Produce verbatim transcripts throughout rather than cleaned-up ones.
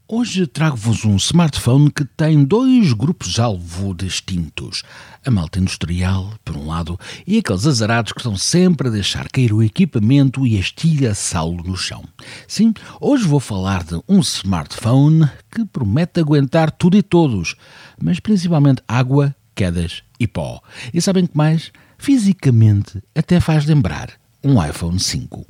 Hoje trago-vos um smartphone que tem dois grupos-alvo distintos. A malta industrial, por um lado, e aqueles azarados que estão sempre a deixar cair o equipamento e a estilhaçá-lo no chão. Sim, hoje vou falar de um smartphone que promete aguentar tudo e todos, mas principalmente água, quedas e pó. E sabem que mais? Fisicamente até faz lembrar um iPhone cinco.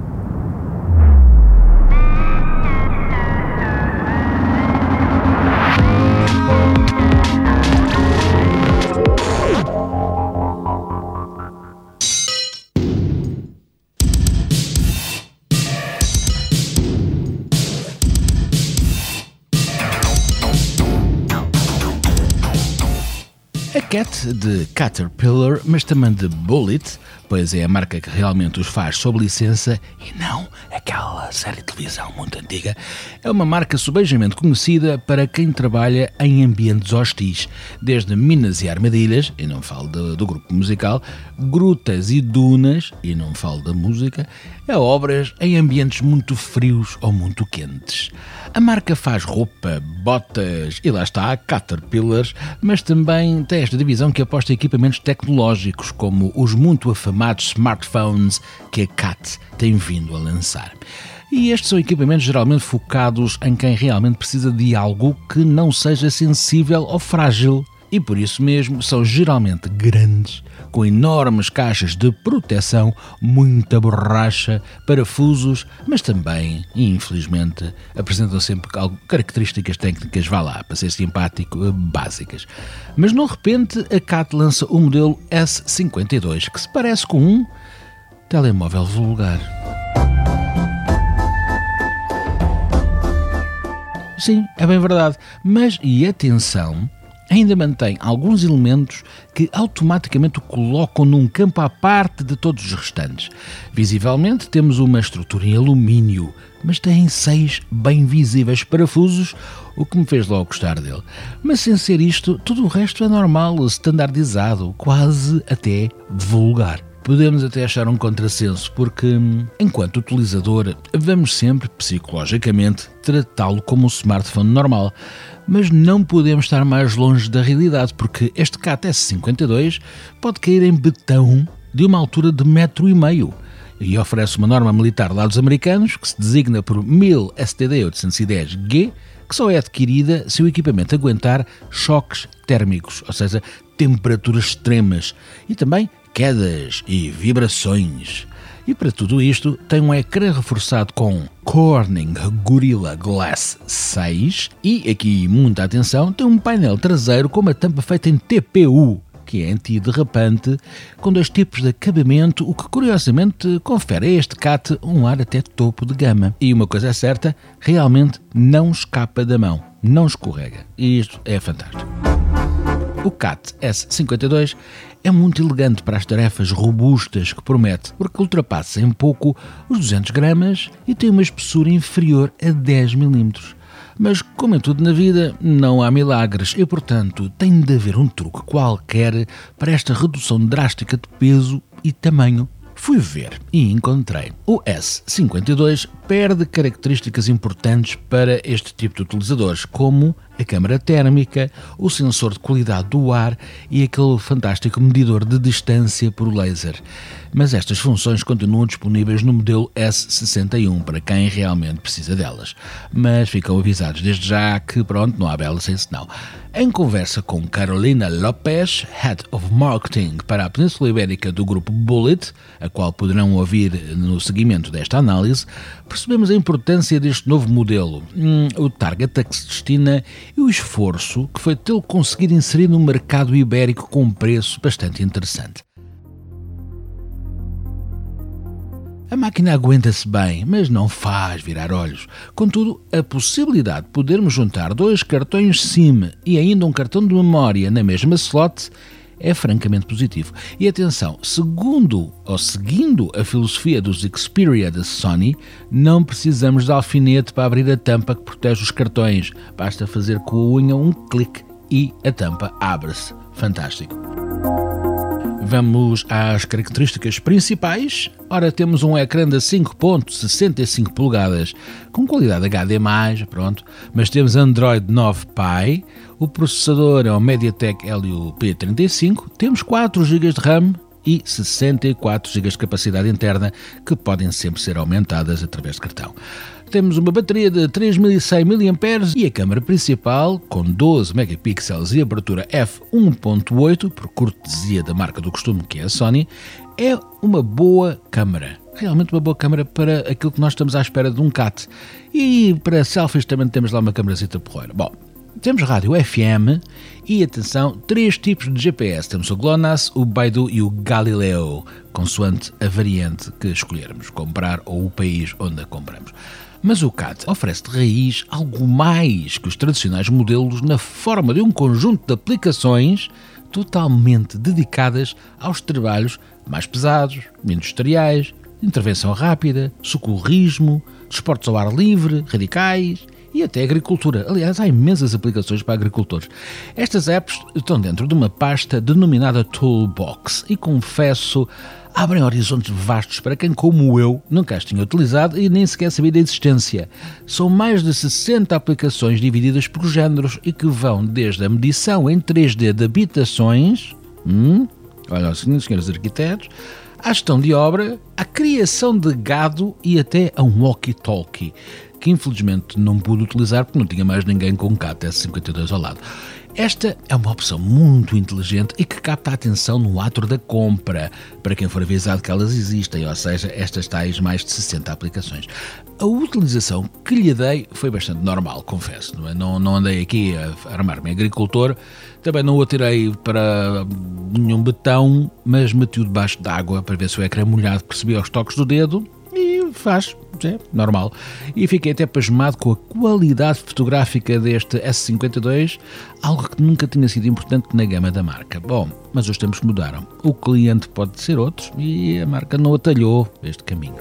A Cat de Caterpillar, mas também de Bullitt, pois é a marca que realmente os faz sob licença e não aquela série de televisão muito antiga, é uma marca subejamente conhecida para quem trabalha em ambientes hostis, desde minas e armadilhas, e não falo do, do grupo musical, grutas e dunas, e não falo da música, a obras em ambientes muito frios ou muito quentes. A marca faz roupa, botas e lá está, Caterpillars, mas também tem esta divisão que aposta em equipamentos tecnológicos, como os muito afamados smartphones que a Cat tem vindo a lançar. E estes são equipamentos geralmente focados em quem realmente precisa de algo que não seja sensível ou frágil. E por isso mesmo são geralmente grandes, com enormes caixas de proteção, muita borracha, parafusos, mas também, e infelizmente, apresentam sempre características técnicas, vá lá, para ser simpático, básicas. Mas de repente a Cat lança o modelo S cinquenta e dois, que se parece com um telemóvel vulgar. Sim, é bem verdade, mas, e atenção, ainda mantém alguns elementos que automaticamente o colocam num campo à parte de todos os restantes. Visivelmente temos uma estrutura em alumínio, mas tem seis bem visíveis parafusos, o que me fez logo gostar dele. Mas sem ser isto, tudo o resto é normal, standardizado, quase até vulgar. Podemos até achar um contrassenso, porque, enquanto utilizador, vamos sempre, psicologicamente, tratá-lo como um smartphone normal. Mas não podemos estar mais longe da realidade, porque este Cat S cinquenta e dois pode cair em betão de uma altura de metro e meio e oferece uma norma militar lá dos americanos, que se designa por mil S T D oitocentos e dez G, que só é adquirida se o equipamento aguentar choques térmicos, ou seja, temperaturas extremas, e também quedas e vibrações. E para tudo isto tem um ecrã reforçado com Corning Gorilla Glass seis e, aqui muita atenção, tem um painel traseiro com uma tampa feita em T P U, que é antiderrapante, com dois tipos de acabamento, o que curiosamente confere a este Cat um ar até topo de gama. E uma coisa é certa, realmente não escapa da mão, não escorrega. E isto é fantástico. O Cat S cinquenta e dois é muito elegante para as tarefas robustas que promete, porque ultrapassa em pouco os duzentos gramas e tem uma espessura inferior a dez milímetros. Mas, como em tudo na vida, não há milagres e, portanto, tem de haver um truque qualquer para esta redução drástica de peso e tamanho. Fui ver e encontrei. O S cinquenta e dois perde características importantes para este tipo de utilizadores, como a câmara térmica, o sensor de qualidade do ar e aquele fantástico medidor de distância por laser. Mas estas funções continuam disponíveis no modelo S sessenta e um para quem realmente precisa delas. Mas ficam avisados desde já que, pronto, não há bela sem senão. Em conversa com Carolina Lopes, Head of Marketing para a Península Ibérica do grupo Bullitt, a qual poderão ouvir no seguimento desta análise, percebemos a importância deste novo modelo, hum, o target a que se destina e o esforço que foi tê-lo conseguir inserir no mercado ibérico com um preço bastante interessante. A máquina aguenta-se bem, mas não faz virar olhos. Contudo, a possibilidade de podermos juntar dois cartões SIM e ainda um cartão de memória na mesma slot é francamente positivo. E atenção, segundo ou seguindo a filosofia dos Xperia da Sony, não precisamos de alfinete para abrir a tampa que protege os cartões. Basta fazer com a unha um clique e a tampa abre-se. Fantástico. Vamos às características principais. Ora, temos um ecrã de cinco vírgula sessenta e cinco polegadas com qualidade H D mais, pronto, mas temos Android nove Pie, o processador é o MediaTek Helio P trinta e cinco, temos quatro gigas de RAM e sessenta e quatro gigas de capacidade interna que podem sempre ser aumentadas através de cartão. Temos uma bateria de três mil e cem miliampères-hora e a câmara principal, com doze megapixels e abertura f um ponto oito, por cortesia da marca do costume, que é a Sony, é uma boa câmara. Realmente uma boa câmara para aquilo que nós estamos à espera de um cat. E para selfies também temos lá uma câmarazita porreira. Bom, temos rádio F M e, atenção, três tipos de G P S. Temos o GLONASS, o Baidu e o Galileo, consoante a variante que escolhermos, comprar ou o país onde a compramos. Mas o C A T oferece de raiz algo mais que os tradicionais modelos na forma de um conjunto de aplicações totalmente dedicadas aos trabalhos mais pesados, industriais, intervenção rápida, socorrismo, desportos ao ar livre, radicais e até agricultura. Aliás, há imensas aplicações para agricultores. Estas apps estão dentro de uma pasta denominada Toolbox e, confesso, abrem horizontes vastos para quem, como eu, nunca as tinha utilizado e nem sequer sabia da existência. São mais de sessenta aplicações divididas por géneros e que vão desde a medição em três D de habitações, hum, olha, senhores arquitetos, à gestão de obra, à criação de gado e até a um walkie-talkie, que infelizmente não pude utilizar porque não tinha mais ninguém com um C A T S cinquenta e dois ao lado. Esta é uma opção muito inteligente e que capta a atenção no ato da compra, para quem for avisado que elas existem, ou seja, estas tais mais de sessenta aplicações. A utilização que lhe dei foi bastante normal, confesso, não é? Não, não andei aqui a armar-me agricultor, também não o atirei para nenhum betão, mas meti-o debaixo d'água para ver se o ecrã molhado percebia os toques do dedo e faz, é normal. E fiquei até pasmado com a qualidade fotográfica deste S cinquenta e dois, algo que nunca tinha sido importante na gama da marca. Bom, mas os tempos mudaram. O cliente pode ser outro e a marca não atalhou este caminho.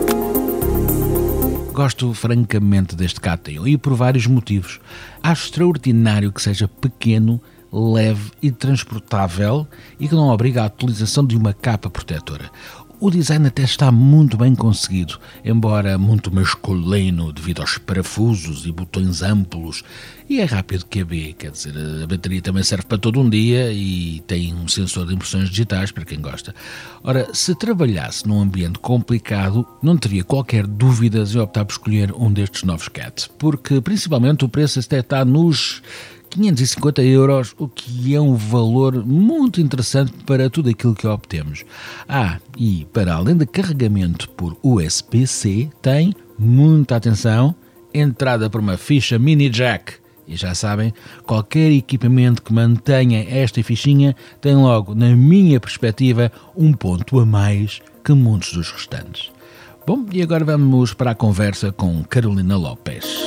Gosto francamente deste C A T e por vários motivos. Acho extraordinário que seja pequeno, leve e transportável e que não obriga à utilização de uma capa protetora. O design até está muito bem conseguido, embora muito masculino devido aos parafusos e botões amplos, e é rápido que a B, quer dizer, a bateria também serve para todo um dia e tem um sensor de impressões digitais para quem gosta. Ora, se trabalhasse num ambiente complicado, não teria qualquer dúvida em optar por escolher um destes novos C A T, porque principalmente o preço até está nos quinhentos e cinquenta euros, o que é um valor muito interessante para tudo aquilo que obtemos. Ah, e para além de carregamento por U S B C, tem, muita atenção, entrada por uma ficha mini jack. E já sabem, qualquer equipamento que mantenha esta fichinha tem logo, na minha perspectiva, um ponto a mais que muitos dos restantes. Bom, e agora vamos para a conversa com Carolina López.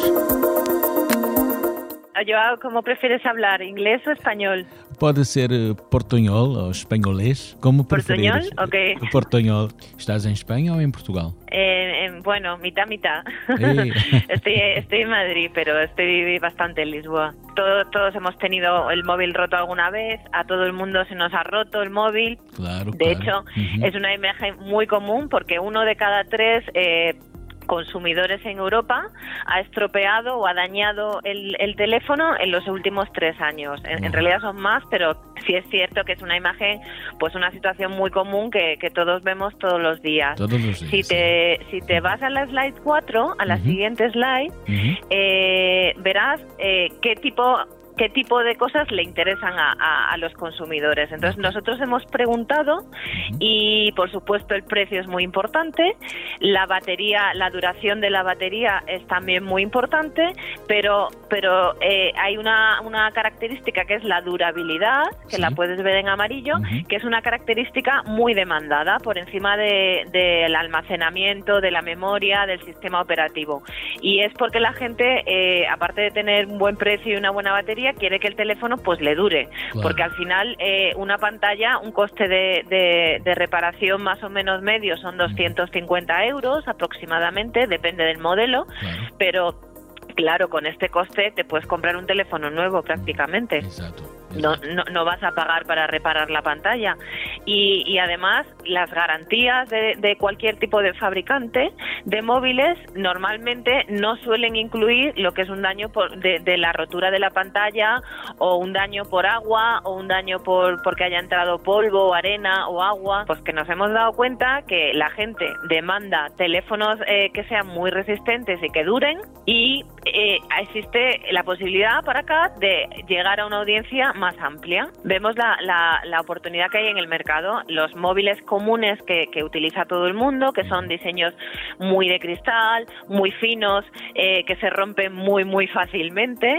Joao, ¿cómo prefieres hablar? ¿Inglés o español? Pode ser portuñol ou espanholês, como preferires. ¿Portuñol? Ok. Portuñol. ¿Estás en España o en Portugal? Eh, eh, bueno, mitad, mitad. Hey. estoy, estoy en Madrid, pero estoy bastante en Lisboa. Todos, todos hemos tenido el móvil roto alguna vez, a todo el mundo se nos ha roto el móvil. Claro, De claro. hecho, uh-huh. es una imagen muy común porque uno de cada tres... Eh, consumidores en Europa ha estropeado o ha dañado el, el teléfono en los últimos tres años. En, en realidad son más, pero sí es cierto que es una imagen, pues una situación muy común que, que todos vemos todos los días. Todos los días. Si te, si te vas a la slide cuatro, a la uh-huh. siguiente slide, uh-huh. eh, verás eh, qué tipo... qué tipo de cosas le interesan a, a, a los consumidores. Entonces nosotros hemos preguntado y por supuesto el precio es muy importante, la batería, la duración de la batería es también muy importante, pero pero eh, hay una, una característica que es la durabilidad, que sí. la puedes ver en amarillo, uh-huh. que es una característica muy demandada por encima de, del almacenamiento, de la memoria, del sistema operativo. Y es porque la gente, eh, aparte de tener un buen precio y una buena batería, quiere que el teléfono pues le dure, claro. porque al final eh, una pantalla, un coste de, de, de reparación más o menos medio son doscientos cincuenta euros aproximadamente, depende del modelo, claro. pero claro, con este coste te puedes comprar un teléfono nuevo prácticamente. Exacto. No, no, no vas a pagar para reparar la pantalla y, y además las garantías de, de cualquier tipo de fabricante de móviles normalmente no suelen incluir lo que es un daño por, de, de la rotura de la pantalla o un daño por agua o un daño por porque haya entrado polvo o arena o agua. Pues que nos hemos dado cuenta que la gente demanda teléfonos eh, que sean muy resistentes y que duren, y eh, existe la posibilidad para C A T de llegar a una audiencia más amplia. Vemos la, la, la oportunidad que hay en el mercado, los móviles comunes que, que utiliza todo el mundo, que son diseños muy de cristal, muy finos, eh, que se rompen muy muy fácilmente,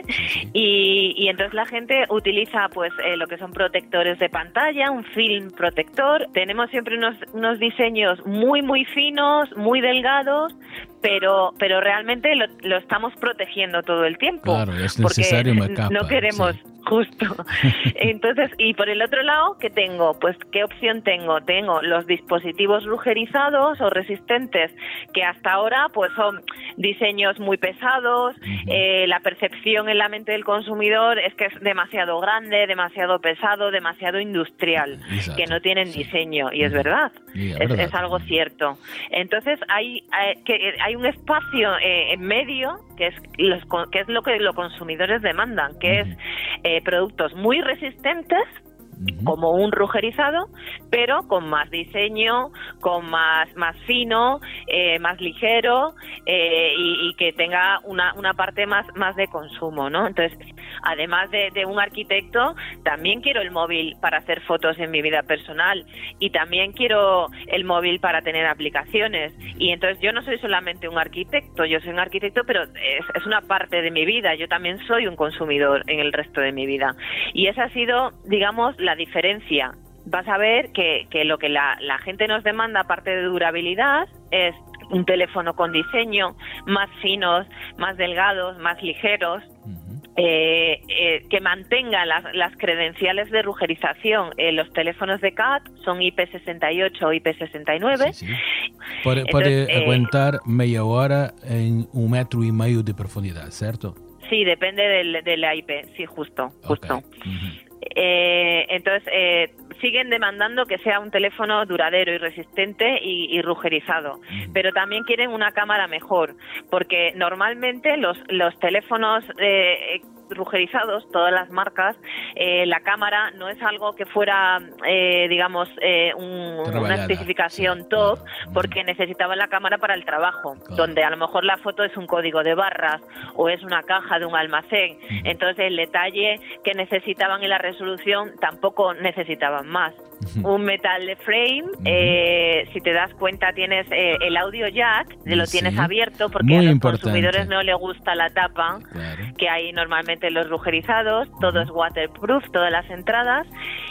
y, y entonces la gente utiliza pues eh, lo que son protectores de pantalla, un film protector. Tenemos siempre unos, unos diseños muy muy finos, muy delgados, pero pero realmente lo, lo estamos protegiendo todo el tiempo. Claro, es necesario una capa. No queremos, sí. Justo. Entonces, y por el otro lado, ¿qué tengo? Pues, ¿qué opción tengo? Tengo los dispositivos rugerizados o resistentes, que hasta ahora pues son diseños muy pesados, uh-huh. eh, la percepción en la mente del consumidor es que es demasiado grande, demasiado pesado, demasiado industrial, exacto, que no tienen sí. diseño, y uh-huh. es verdad, sí, es, verdad. es algo cierto. Entonces, hay, hay, que, hay un espacio eh, en medio, que es, los, que es lo que los consumidores demandan, que uh-huh. es eh, productos muy resistentes, uh-huh. como un rugerizado, pero con más diseño, con más más fino, eh, más ligero, eh, y, y que tenga una, una parte más, más de consumo, ¿no? Entonces, además de, de un arquitecto, también quiero el móvil para hacer fotos en mi vida personal, y también quiero el móvil para tener aplicaciones. Y entonces yo no soy solamente un arquitecto, yo soy un arquitecto, pero es, es una parte de mi vida. Yo también soy un consumidor en el resto de mi vida. Y esa ha sido, digamos, la diferencia. Vas a ver que, que lo que la, la gente nos demanda, aparte de durabilidad, es un teléfono con diseño más finos, más delgados, más ligeros, uh-huh. eh, eh, que mantenga las, las credenciales de rugerización. Eh, los teléfonos de C A T son I P sesenta y ocho o I P sesenta y nueve. Sí, sí. Puede, Entonces, puede eh, aguantar media hora en un metro y medio de profundidad, ¿cierto? Sí, depende del, de la I P, sí, justo, justo. Okay. Uh-huh. Eh, entonces, eh, siguen demandando que sea un teléfono duradero y resistente y, y rugerizado, uh-huh. pero también quieren una cámara mejor, porque normalmente los, los teléfonos eh, rugerizados, todas las marcas, eh, la cámara no es algo que fuera, eh, digamos, eh, un, una especificación sí, top, claro. porque necesitaban la cámara para el trabajo, claro. donde a lo mejor la foto es un código de barras o es una caja de un almacén, uh-huh. entonces el detalle que necesitaban en la resolución tampoco necesitaban más. Uh-huh. Un metal de frame, uh-huh. eh, si te das cuenta tienes eh, el audio jack, lo sí. tienes abierto porque Muy a los importante. consumidores no les gusta la tapa claro. que hay normalmente en los rugerizados, uh-huh. todo es waterproof, todas las entradas,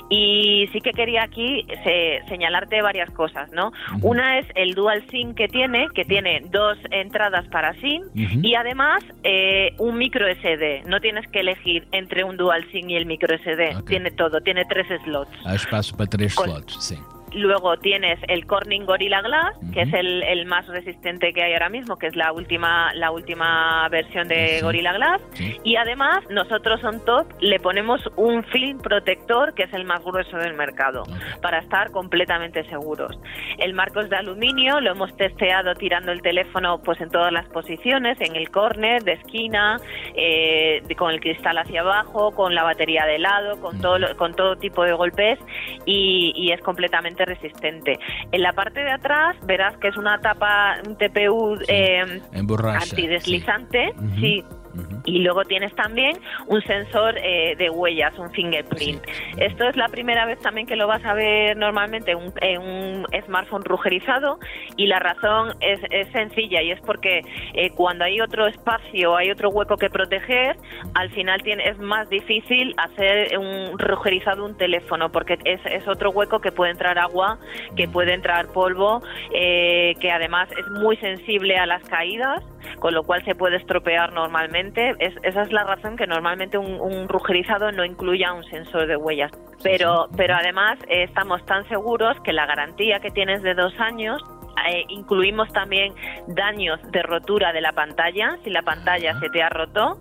y sí que quería aquí se, señalarte varias cosas, ¿no? Uh-huh. Una es el dual SIM que tiene, que tiene dos entradas para SIM uh-huh. y además eh, un micro S D, no tienes que elegir entre un dual SIM y el micro S D, okay. tiene todo, tiene tres slots. Hay espacio para tres Con, slots, sí. Luego tienes el Corning Gorilla Glass, uh-huh. que es el, el más resistente que hay ahora mismo, que es la última la última versión de sí. Gorilla Glass. Sí. Y además, nosotros on top le ponemos un film protector, que es el más grueso del mercado, okay. para estar completamente seguros. El marco es de aluminio, lo hemos testeado tirando el teléfono pues en todas las posiciones, en el córner, de esquina, eh, con el cristal hacia abajo, con la batería de lado, con, uh-huh. todo, con todo tipo de golpes, y, y es completamente resistente. En la parte de atrás verás que es una tapa, un T P U sí, eh, antideslizante, sí. Uh-huh. sí. Uh-huh. Y luego tienes también un sensor eh, de huellas, un fingerprint. Sí. Uh-huh. Esto es la primera vez también que lo vas a ver normalmente en un, en un smartphone rugerizado, y la razón es, es sencilla, y es porque eh, cuando hay otro espacio, hay otro hueco que proteger, al final tiene, es más difícil hacer un rugerizado un teléfono, porque es, es otro hueco que puede entrar agua, que puede entrar polvo, eh, que además es muy sensible a las caídas, con lo cual se puede estropear normalmente. Es, esa es la razón que normalmente un, un rugerizado no incluya un sensor de huellas. Pero, pero además eh, estamos tan seguros que la garantía que tienes de dos años eh, incluimos también daños de rotura de la pantalla, si la pantalla uh-huh. se te ha roto, uh-huh.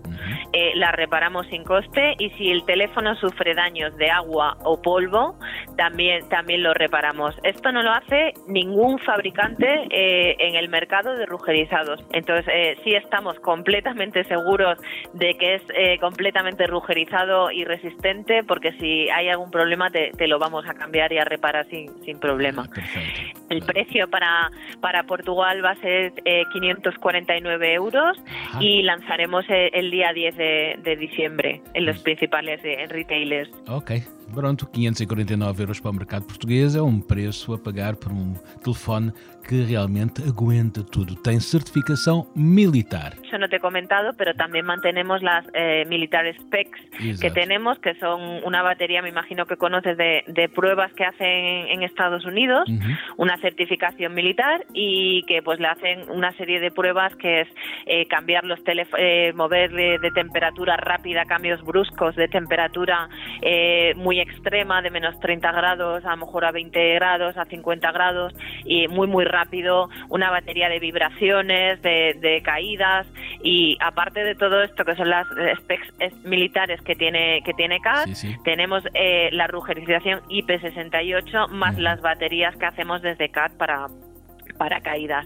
eh, la reparamos sin coste, y si el teléfono sufre daños de agua o polvo, también, también lo reparamos. Esto no lo hace ningún fabricante eh, en el mercado de rugerizados. Entonces, eh, sí estamos completamente seguros de que es eh, completamente rugerizado y resistente, porque si hay algún problema te, te lo vamos a cambiar y a reparar sin, sin problema. Perfecto. El claro. precio para, para Portugal va a ser eh, quinientos cuarenta y nueve euros. Ajá. Y lanzaremos el, el día diez de, de diciembre en los principales eh, retailers. Ok. Pronto, quinhentos e quarenta e nove euros para o mercado português é um preço a pagar por um telefone que realmente aguenta tudo. Tem certificação militar. Eso no te he comentado, pero también mantenemos las eh, militar specs Exacto. que tenemos, que son una batería, me imagino que conoces, de, de pruebas que hacen en Estados Unidos, uh-huh. una certificación militar, y que pues le hacen una serie de pruebas que es eh, cambiar los teléfonos, eh, mover de, de temperatura rápida, cambios bruscos de temperatura eh, muy extrema, de menos treinta grados, a lo mejor a veinte grados, a cincuenta grados, y muy muy rápido, una batería de vibraciones, de, de caídas, y aparte de todo esto, que son las specs militares que tiene que tiene C A D, sí, sí. tenemos eh, la rugerización I P sesenta y ocho, más uh-huh. las baterías que hacemos desde C A D para para caídas.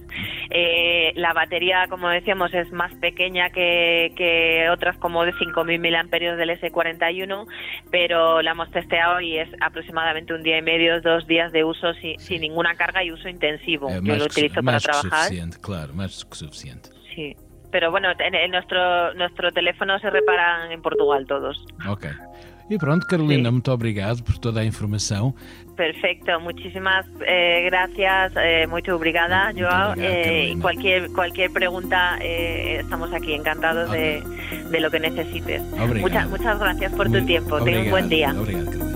Eh, la batería, como decíamos, es más pequeña que, que otras como de cinco mil miliamperios del ese cuarenta y uno, pero la hemos testeado y es aproximadamente un día y medio, dos días de uso sin, sin ninguna carga y uso intensivo. É, Yo lo utilizo para trabajar. Suficiente, claro, más que suficiente. Sí, pero bueno, en, en nuestro, nuestro teléfono se reparan en Portugal todos. Ok. E pronto, Carolina, sí. muito obrigado por toda a informação. Perfecto, muchísimas eh, gracias, eh, mucho obrigada, muito Joao. Obrigado, eh, y cualquier cualquier pregunta, eh, estamos aquí encantados okay. de, de lo que necesites. Muchas, muchas gracias por tu Muy, tiempo. Ten un buen día. Obrigado, Carolina.